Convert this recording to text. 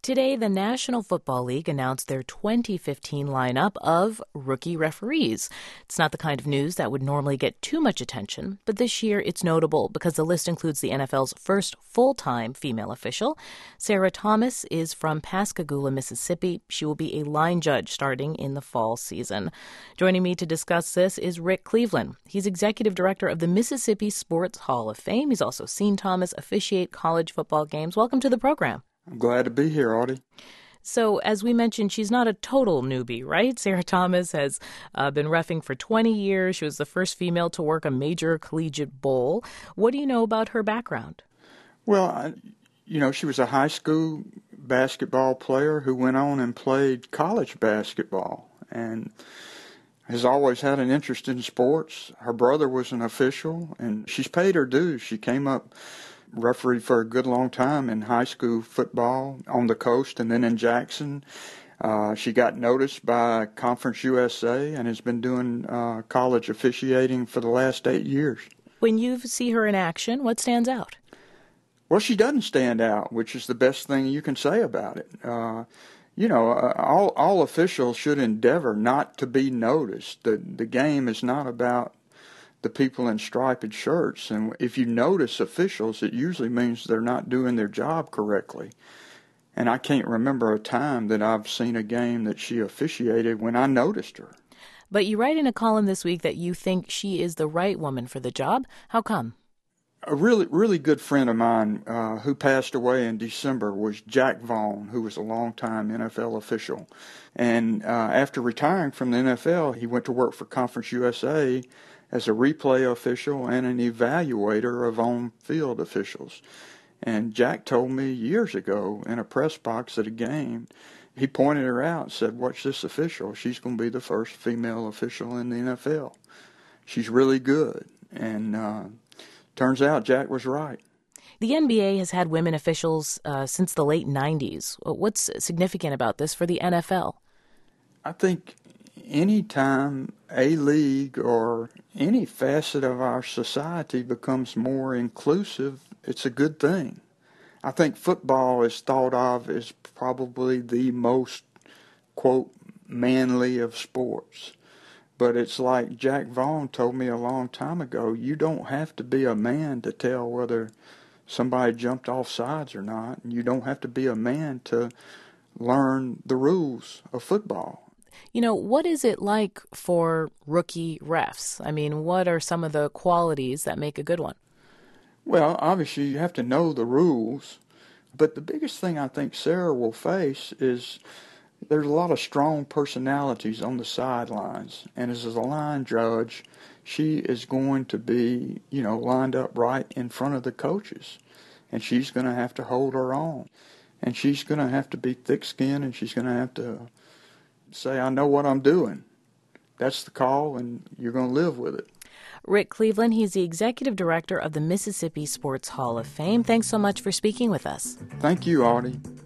Today, the National Football League announced their 2015 lineup of rookie referees. It's not the kind of news that would normally get too much attention, but this year it's notable because the list includes the NFL's first full-time female official. Sarah Thomas is from Pascagoula, Mississippi. She will be a line judge starting in the fall season. Joining me to discuss this is Rick Cleveland. He's executive director of the Mississippi Sports Hall of Fame. He's also seen Thomas officiate college football games. Welcome to the program. I'm glad to be here, Audie. So, as we mentioned, she's not a total newbie, right? Sarah Thomas has been reffing for 20 years. She was the first female to work a major collegiate bowl. What do you know about her background? Well, she was a high school basketball player who went on and played college basketball and has always had an interest in sports. Her brother was an official, and she's paid her dues. She came up refereed for a good long time in high school football on the coast and then in Jackson. She got noticed by Conference USA and has been doing college officiating for the last 8 years. When you see her in action, what stands out? Well, she doesn't stand out, which is the best thing you can say about it. All officials should endeavor not to be noticed. The game is not about the people in striped shirts. And if you notice officials, it usually means they're not doing their job correctly. And I can't remember a time that I've seen a game that she officiated when I noticed her. But you write in a column this week that you think she is the right woman for the job. How come? A really good friend of mine who passed away in December was Jack Vaughn, who was a longtime NFL official. And after retiring from the NFL, he went to work for Conference USA as a replay official and an evaluator of on-field officials. And Jack told me years ago in a press box at a game, he pointed her out and said, "Watch this official. She's going to be the first female official in the NFL. She's really good." And turns out Jack was right. The NBA has had women officials since the late 90s. What's significant about this for the NFL? I think any time a league or any facet of our society becomes more inclusive, it's a good thing. I think football is thought of as probably the most, quote, manly of sports. But it's like Jack Vaughn told me a long time ago, you don't have to be a man to tell whether somebody jumped off sides or not. And you don't have to be a man to learn the rules of football. What is it like for rookie refs? I mean, what are some of the qualities that make a good one? Well, obviously you have to know the rules, but the biggest thing I think Sarah will face is there's a lot of strong personalities on the sidelines, and as a line judge, she is going to be, lined up right in front of the coaches, and she's going to have to hold her own, and she's going to have to be thick-skinned, and she's going to have to say, "I know what I'm doing." That's the call, and you're going to live with it. Rick Cleveland, he's the executive director of the Mississippi Sports Hall of Fame. Thanks so much for speaking with us. Thank you, Audie.